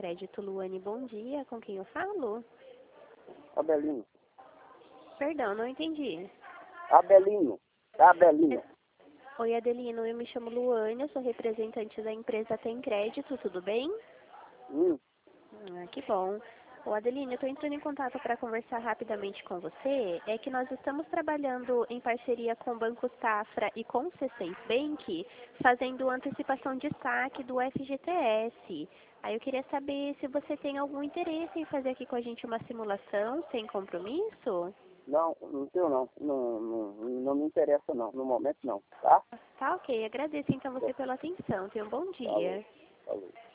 Crédito. Luane, bom dia. Com quem eu falo? Abelino. Perdão, não entendi. Abelino. Abelino. Oi, Adelino. Eu me chamo Luane, eu sou representante da empresa Tem Crédito, tudo bem? Que bom. Ô, Adelino, eu estou entrando em contato para conversar rapidamente com você. É que nós estamos trabalhando em parceria com o Banco Safra e com o C6 Bank, fazendo antecipação de saque do FGTS. Aí eu queria saber se você tem algum interesse em fazer aqui com a gente uma simulação sem compromisso? Não, não tenho não. Não me interessa não. No momento não, tá? Tá ok. Agradeço então você pela atenção. Tenha um bom Falou. dia. Falou.